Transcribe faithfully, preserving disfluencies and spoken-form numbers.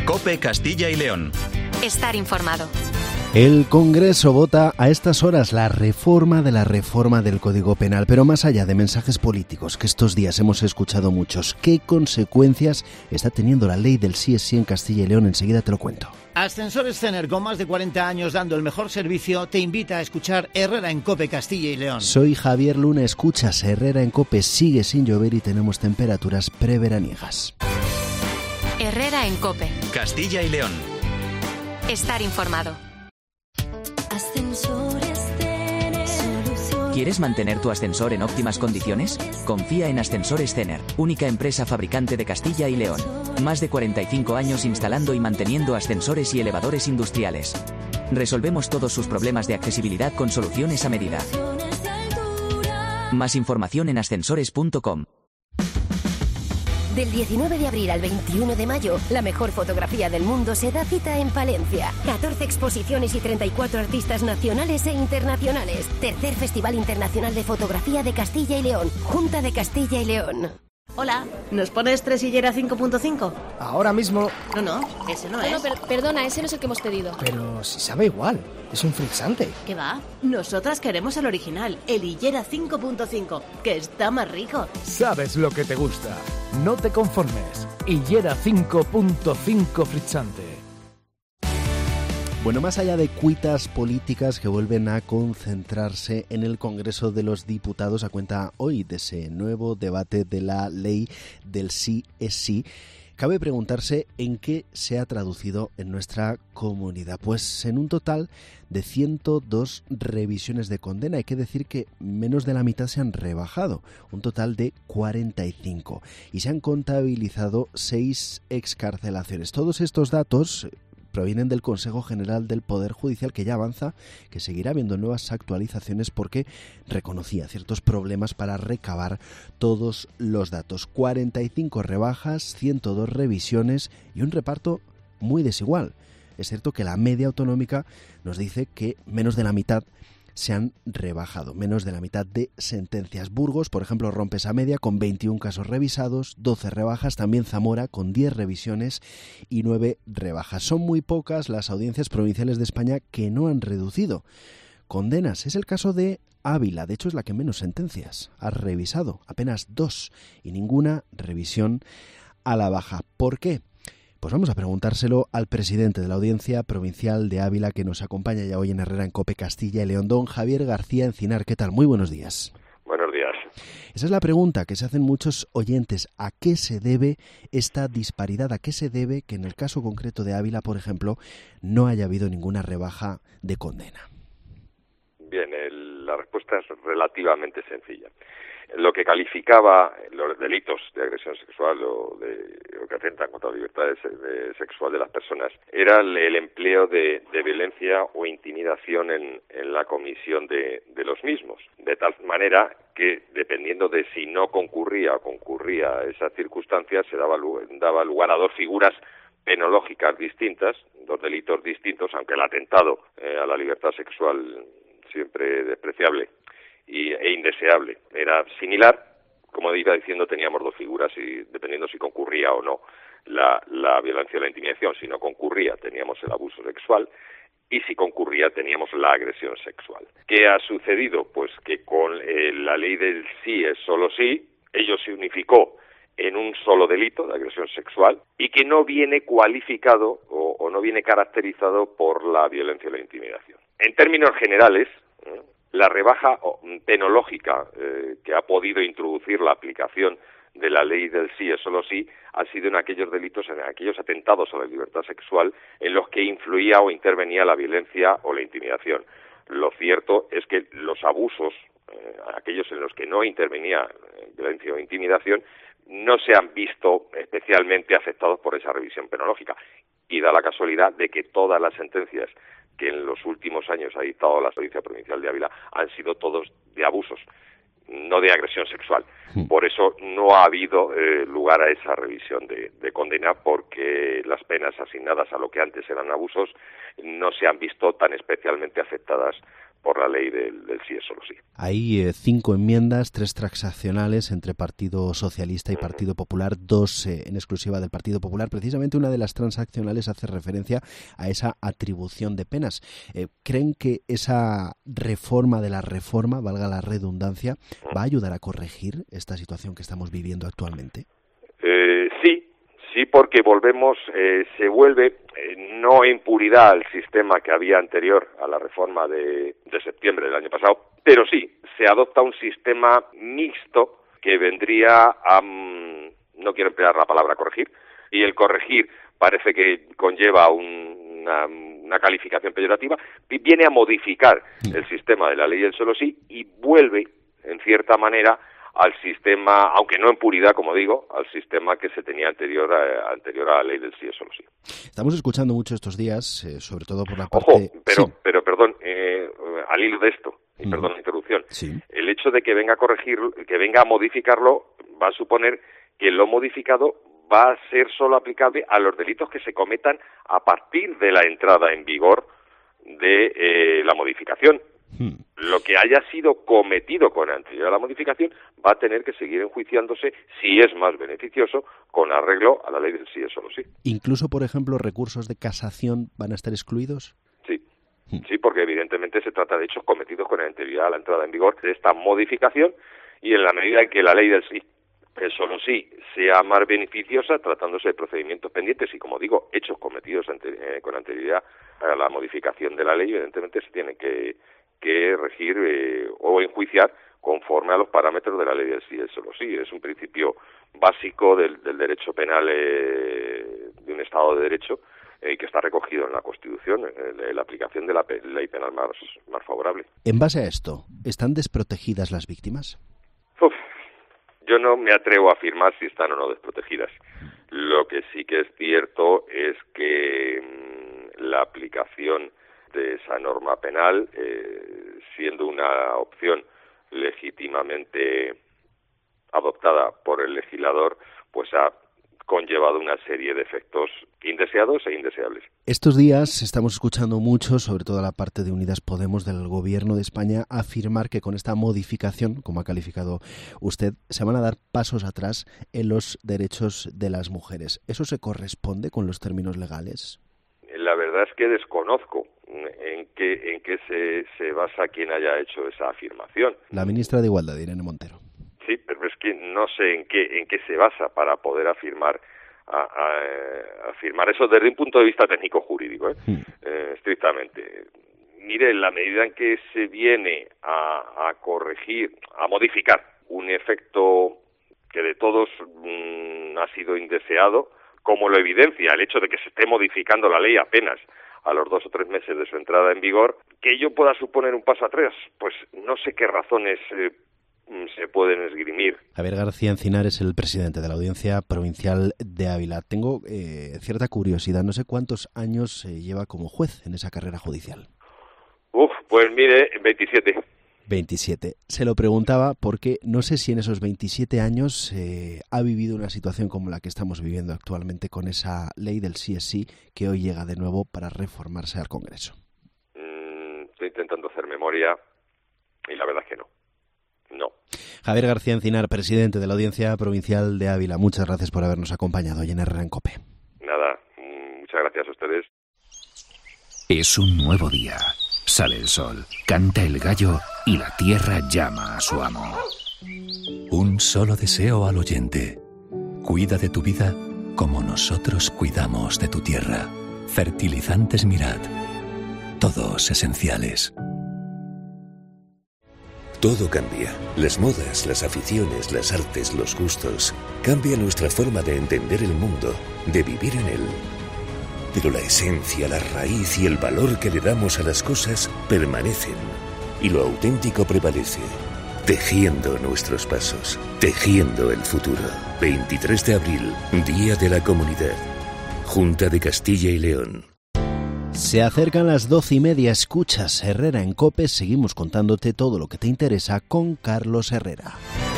COPE Castilla y León. Estar informado. El Congreso vota a estas horas la reforma de la reforma del Código Penal, pero más allá de mensajes políticos, que estos días hemos escuchado muchos, ¿qué consecuencias está teniendo la ley del sí es sí en Castilla y León? Enseguida te lo cuento. Ascensores Cener, con más de cuarenta años dando el mejor servicio, te invita a escuchar Herrera en COPE Castilla y León. Soy Javier Luna, escuchas Herrera en COPE, sigue sin llover y tenemos temperaturas preveraniegas. Herrera en COPE. Castilla y León. Estar informado. ¿Quieres mantener tu ascensor en óptimas condiciones? Confía en Ascensores Cener, única empresa fabricante de Castilla y León. Más de cuarenta y cinco años instalando y manteniendo ascensores y elevadores industriales. Resolvemos todos sus problemas de accesibilidad con soluciones a medida. Más información en ascensores punto com. Del diecinueve de abril al veintiuno de mayo, la mejor fotografía del mundo se da cita en Palencia. catorce exposiciones y treinta y cuatro artistas nacionales e internacionales. Tercer Festival Internacional de Fotografía de Castilla y León. Junta de Castilla y León. Hola, ¿nos pones tres Hillera cinco punto cinco? Ahora mismo... No, no, ese no, no es. No, per- perdona, ese no es el que hemos pedido. Pero si sabe igual, es un frizzante. ¿Qué va? Nosotras queremos el original, el Hillera cinco punto cinco, que está más rico. Sabes lo que te gusta. No te conformes. Hillera cinco punto cinco frizzante. Bueno, más allá de cuitas políticas que vuelven a concentrarse en el Congreso de los Diputados a cuenta hoy de ese nuevo debate de la ley del sí es sí, cabe preguntarse en qué se ha traducido en nuestra comunidad. Pues en un total de ciento dos revisiones de condena. Hay que decir que menos de la mitad se han rebajado, un total de cuarenta y cinco. Y se han contabilizado seis excarcelaciones. Todos estos datos provienen del Consejo General del Poder Judicial, que ya avanza que seguirá habiendo nuevas actualizaciones porque reconocía ciertos problemas para recabar todos los datos. cuarenta y cinco rebajas, ciento dos revisiones y un reparto muy desigual. Es cierto que la media autonómica nos dice que menos de la mitad se han rebajado, menos de la mitad de sentencias. Burgos, por ejemplo, rompe esa media con veintiún casos revisados, doce rebajas, también Zamora con diez revisiones y nueve rebajas. Son muy pocas las audiencias provinciales de España que no han reducido condenas. Es el caso de Ávila, de hecho es la que menos sentencias ha revisado, apenas dos, y ninguna revisión a la baja. ¿Por qué? Pues vamos a preguntárselo al presidente de la Audiencia Provincial de Ávila, que nos acompaña ya hoy en Herrera en COPE Castilla y León, don Javier García Encinar. ¿Qué tal? Muy buenos días. Buenos días. Esa es la pregunta que se hacen muchos oyentes. ¿A qué se debe esta disparidad? ¿A qué se debe que en el caso concreto de Ávila, por ejemplo, no haya habido ninguna rebaja de condena? Bien, el, la respuesta es relativamente sencilla. Lo que calificaba los delitos de agresión sexual o de o que atentan contra la libertad de, de, sexual de las personas era el, el empleo de, de violencia o intimidación en, en la comisión de, de los mismos, de tal manera que dependiendo de si no concurría o concurría a esas circunstancias se daba, daba lugar a dos figuras penológicas distintas, dos delitos distintos, aunque el atentado eh, a la libertad sexual siempre despreciable y, e indeseable era similar. Como iba diciendo, teníamos dos figuras y dependiendo si concurría o no la, la violencia o la intimidación, si no concurría teníamos el abuso sexual y si concurría teníamos la agresión sexual. ¿Qué ha sucedido? Pues que con eh, la ley del sí es solo sí, ello se unificó en un solo delito de agresión sexual y que no viene cualificado o, o no viene caracterizado por la violencia o la intimidación. En términos generales, ¿eh? la rebaja penológica eh, que ha podido introducir la aplicación de la ley del sí es solo sí ha sido en aquellos delitos, en aquellos atentados a la libertad sexual en los que influía o intervenía la violencia o la intimidación. Lo cierto es que los abusos, eh, aquellos en los que no intervenía eh, violencia o intimidación, no se han visto especialmente afectados por esa revisión penológica. Y da la casualidad de que todas las sentencias que en los últimos años ha dictado la Audiencia Provincial de Ávila han sido todos de abusos, no de agresión sexual. Por eso no ha habido eh, lugar a esa revisión de, de condena, porque las penas asignadas a lo que antes eran abusos no se han visto tan especialmente afectadas por la ley del, del sí es solo sí. Hay eh, cinco enmiendas, tres transaccionales entre Partido Socialista y Partido Popular, dos eh, en exclusiva del Partido Popular. Precisamente una de las transaccionales hace referencia a esa atribución de penas. Eh, ¿Creen que esa reforma de la reforma, valga la redundancia, va a ayudar a corregir esta situación que estamos viviendo actualmente? Eh, sí. Sí, porque volvemos, eh, se vuelve eh, no en puridad al sistema que había anterior a la reforma de, de septiembre del año pasado, pero sí, se adopta un sistema mixto que vendría a, um, no quiero emplear la palabra corregir, y el corregir parece que conlleva un, una, una calificación peyorativa, viene a modificar el sistema de la ley del solo sí y vuelve, en cierta manera, al sistema, aunque no en puridad, como digo, al sistema que se tenía anterior a, anterior a la ley del sí es solo sí. Estamos escuchando mucho estos días, eh, sobre todo por la parte... Ojo, pero, sí. pero perdón, eh, al hilo de esto, y perdón la interrupción, sí. el hecho de que venga a corregir, que venga a modificarlo, va a suponer que lo modificado va a ser solo aplicable a los delitos que se cometan a partir de la entrada en vigor de eh, la modificación. Hmm. Lo que haya sido cometido con anterioridad a la modificación va a tener que seguir enjuiciándose, si es más beneficioso, con arreglo a la ley del sí es solo sí. ¿Incluso, por ejemplo, recursos de casación van a estar excluidos? Sí, hmm. sí, porque evidentemente se trata de hechos cometidos con anterioridad a la entrada en vigor de esta modificación, y en la medida en que la ley del sí es solo sí sea más beneficiosa, tratándose de procedimientos pendientes y, como digo, hechos cometidos ante, eh, con anterioridad a la modificación de la ley, evidentemente se tienen que que regir eh, o enjuiciar conforme a los parámetros de la ley del sí es solo sí. Es un principio básico del, del derecho penal eh, de un Estado de Derecho eh, que está recogido en la Constitución, en la aplicación de la pe- ley penal más, más favorable. En base a esto, ¿están desprotegidas las víctimas? Uf, yo no me atrevo a afirmar si están o no desprotegidas. Lo que sí que es cierto es que mmm, la aplicación de esa norma penal, eh, siendo una opción legítimamente adoptada por el legislador, pues ha conllevado una serie de efectos indeseados e indeseables. Estos días estamos escuchando mucho, sobre todo la parte de Unidas Podemos del Gobierno de España, afirmar que con esta modificación, como ha calificado usted, se van a dar pasos atrás en los derechos de las mujeres. ¿Eso se corresponde con los términos legales? La verdad es que desconozco en qué en qué se, se basa quien haya hecho esa afirmación. La ministra de Igualdad, Irene Montero. Sí, pero es que no sé en qué en qué se basa para poder afirmar a, a, afirmar eso desde un punto de vista técnico-jurídico, ¿eh? Mm. Eh, estrictamente. Mire, en la medida en que se viene a, a corregir, a modificar un efecto que de todos mmm, ha sido indeseado, como lo evidencia el hecho de que se esté modificando la ley apenas a los dos o tres meses de su entrada en vigor, que ello pueda suponer un paso atrás, pues no sé qué razones eh, se pueden esgrimir. Javier García Encinar es el presidente de la Audiencia Provincial de Ávila. Tengo eh, cierta curiosidad, no sé cuántos años eh, lleva como juez en esa carrera judicial. Uf, pues mire, veintisiete. veintisiete. Se lo preguntaba porque no sé si en esos veintisiete años eh, ha vivido una situación como la que estamos viviendo actualmente con esa ley del sí es sí que hoy llega de nuevo para reformarse al Congreso. Mm, estoy intentando hacer memoria y la verdad es que no. No. Javier García Encinar, presidente de la Audiencia Provincial de Ávila, muchas gracias por habernos acompañado hoy en Herrera en COPE. Nada, muchas gracias a ustedes. Es un nuevo día. Sale el sol, canta el gallo y la tierra llama a su amo. Un solo deseo al oyente. Cuida de tu vida como nosotros cuidamos de tu tierra. Fertilizantes Mirad. Todos esenciales. Todo cambia. Las modas, las aficiones, las artes, los gustos. Cambia nuestra forma de entender el mundo, de vivir en él. Pero la esencia, la raíz y el valor que le damos a las cosas permanecen. Y lo auténtico prevalece. Tejiendo nuestros pasos. Tejiendo el futuro. veintitrés de abril, Día de la Comunidad. Junta de Castilla y León. Se acercan las doce y media, escuchas Herrera en COPE, seguimos contándote todo lo que te interesa con Carlos Herrera.